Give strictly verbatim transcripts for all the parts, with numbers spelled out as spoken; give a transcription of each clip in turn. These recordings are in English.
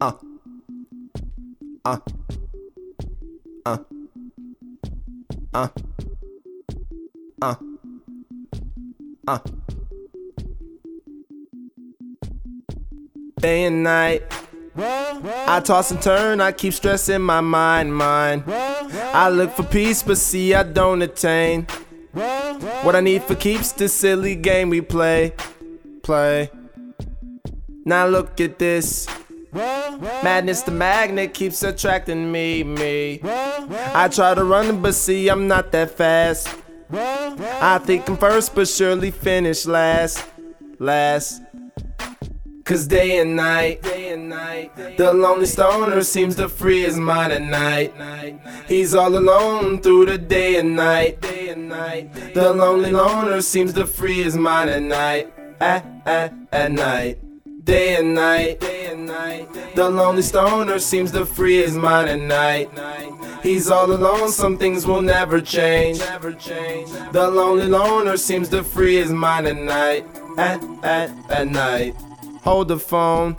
Uh, uh, uh, uh, uh, uh. Day and night, I toss and turn, I keep stressing my mind, mind. I look for peace, but see I don't attain. What I need for keeps this silly game we play, play. Now look at this. Madness, the magnet keeps attracting me, me. I try to run, but see I'm not that fast. I think I'm first, but surely finish last, last. Cause day and night, day and night, the lonely stoner seems to free his mind at night. He's all alone through the day and night. Day and night, the lonely loner seems to free his mind at night. At, at, at night. Day and night, day and night, the lonely stoner seems to free his mind at night. He's all alone, some things will never change. The lonely loner seems to free his mind at night. At, at, at night. Hold the phone.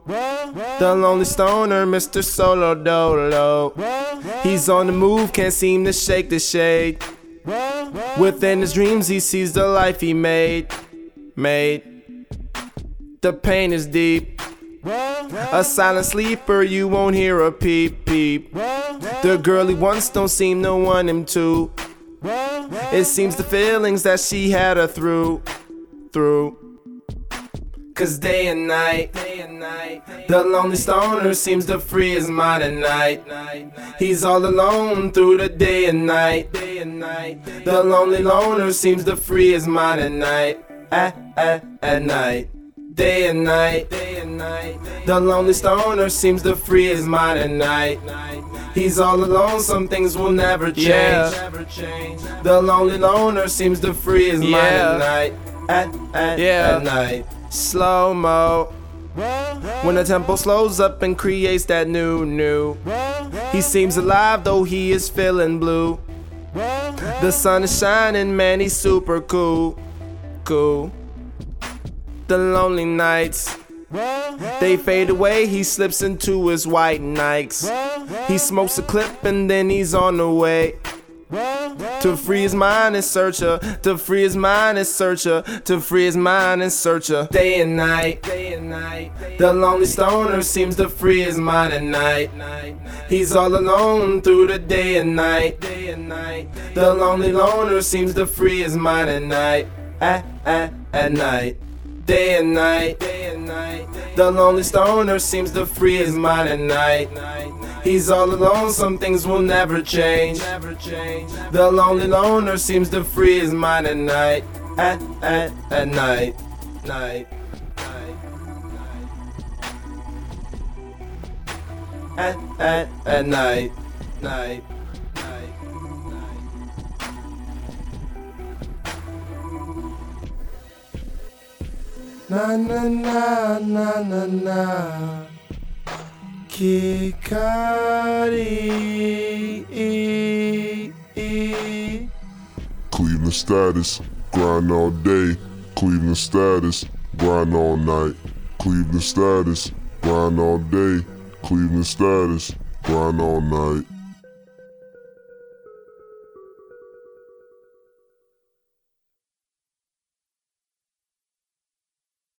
The lonely stoner, Mister Solo Dolo. He's on the move, can't seem to shake the shade. Within his dreams he sees the life he made, made. The pain is deep. A silent sleeper, you won't hear a peep peep. The girl he wants don't seem to want him to. It seems the feelings that she had her through, through. Cause day and night, day and night, the lonely stoner seems to free his mind at night. He's all alone through the day and night. Day and night, the lonely loner seems to free his mind at night. At, at, at night. Day and night, day and night, the lonely stoner seems to free his mind at night. He's all alone, some things will never change. Yeah. The lonely loner seems to free his yeah. mind at night. At, at, yeah. at night. Slow-mo. When the tempo slows up and creates that new, new. He seems alive though he is feeling blue. The sun is shining, man, he's super cool, cool. The lonely nights, they fade away, he slips into his white Nikes. He smokes a clip and then he's on the way. To free his mind and search her, to free his mind and search her, to free his mind and search her. Day and night, day and night, the lonely stoner seems to free his mind at night. He's all alone through the day and night. Day and night, the lonely loner seems to free his mind at night. At, at, at night. Day and night, day and night, the lonely stoner seems to free his mind at night. He's all alone, some things will never change. The lonely loner seems to free his mind at night. At, at, at night, night, night, at, at, at night, night. Na na na na na na Kikari Cleveland status, grind all day. Cleveland status, grind all night. Cleveland status, grind all day. Cleveland status, grind all night.